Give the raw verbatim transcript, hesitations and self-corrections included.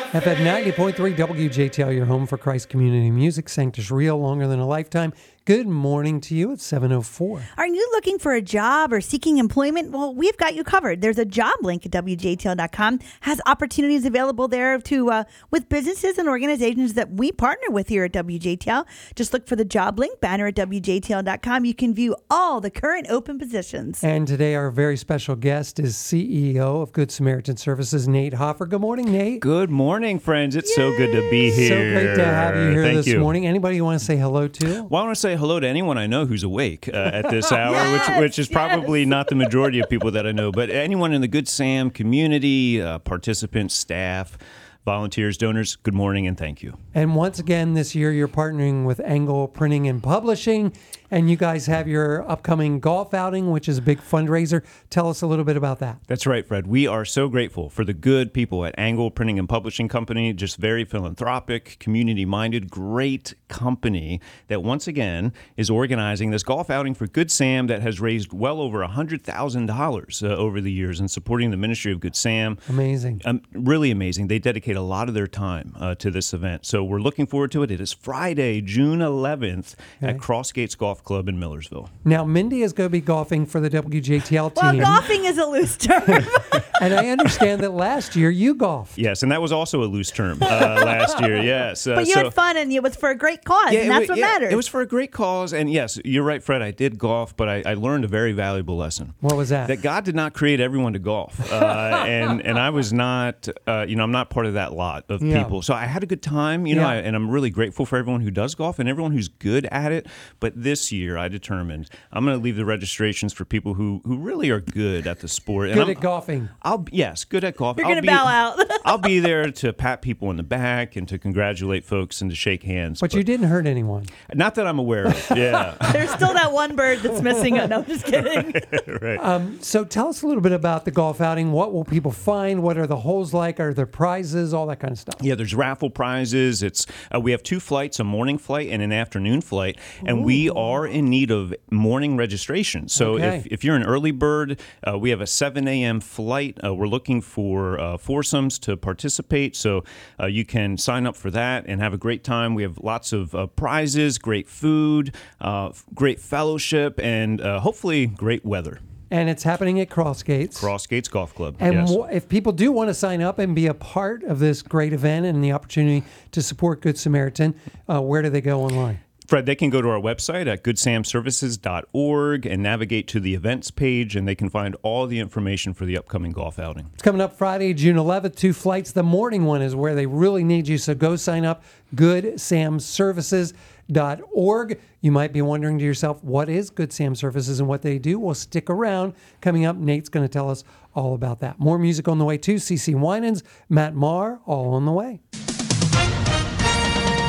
F M ninety point three W J T L, your home for Christ Community Music. Sanctus Real, longer than a lifetime. Good morning to you. It's seven oh four. Are you looking for a job or seeking employment? Well, we've got you covered. There's a job link at W J T L dot com. Has opportunities available there to uh, with businesses and organizations that we partner with here at W J T L. Just look for the job link banner at W J T L dot com. You can view all the current open positions. And today our very special guest is C E O of Good Samaritan Services, Nate Hoffer. Good morning, Nate. Good morning, friends. It's Yay. so good to be here. So great to have you here Thank this you. morning. Anybody you want to say hello to? Well, I want to say hello to anyone I know who's awake uh, at this hour, yes, which which is probably yes. not the majority of people that I know, but anyone in the Good Sam community, uh, participants, staff, volunteers, donors, good morning and thank you. And once again, this year you're partnering with Angle Printing and Publishing, and you guys have your upcoming golf outing, which is a big fundraiser. Tell us a little bit about that. That's right, Fred. We are so grateful for the good people at Angle Printing and Publishing Company, just very philanthropic, community-minded, great company that once again is organizing this golf outing for Good Sam that has raised well over one hundred thousand dollars uh, over the years and supporting the ministry of Good Sam. Amazing. Um, really amazing. They dedicate a lot of their time uh, to this event. So we're looking forward to it. It is Friday, June eleventh okay. at Cross Gates Golf Club in Millersville. Now, Mindy is going to be golfing for the W J T L team. Well, golfing is a loose term. And I understand that last year you golfed. Yes, and that was also a loose term uh, last year, yes. Uh, but you so, had fun, and it was for a great cause, yeah, and that's it, what yeah, matters. It was for a great cause, and yes, you're right, Fred, I did golf, but I, I learned a very valuable lesson. What was that? That God did not create everyone to golf, uh, and, and I was not, uh, you know, I'm not part of that lot of yeah. people. So I had a good time, you know, yeah. I, and I'm really grateful for everyone who does golf and everyone who's good at it, but this year I determined I'm going to leave the registrations for people who, who really are good at the sport. Good and at golfing. I'll Yes, good at golf. You're I'll going to be, bow out. I'll be there to pat people in the back and to congratulate folks and to shake hands. But, but you didn't hurt anyone. Not that I'm aware of, yeah. There's still that one bird that's missing. No, I'm just kidding. Right. Um, so tell us a little bit about the golf outing. What will people find? What are the holes like? Are there prizes? All that kind of stuff. Yeah, there's raffle prizes. It's uh, we have two flights, a morning flight and an afternoon flight, and Ooh. we are in need of morning registration. So okay. if, if you're an early bird, uh, we have a seven a.m. flight. Uh, we're looking for uh, foursomes to participate, so uh, you can sign up for that and have a great time. We have lots of uh, prizes, great food, uh, great fellowship, and uh, hopefully great weather. And it's happening at Cross Gates. Cross Gates Golf Club, And yes. w- if people do want to sign up and be a part of this great event and the opportunity to support Good Samaritan, uh, where do they go online? Fred, they can go to our website at good sam services dot org and navigate to the events page, and they can find all the information for the upcoming golf outing. It's coming up Friday, June eleventh, two flights. The morning one is where they really need you, so go sign up, good sam services dot org. You might be wondering to yourself, what is Good Sam Services and what they do? Well, stick around. Coming up, Nate's going to tell us all about that. More music on the way, too. CeCe Winans, Matt Maher, all on the way.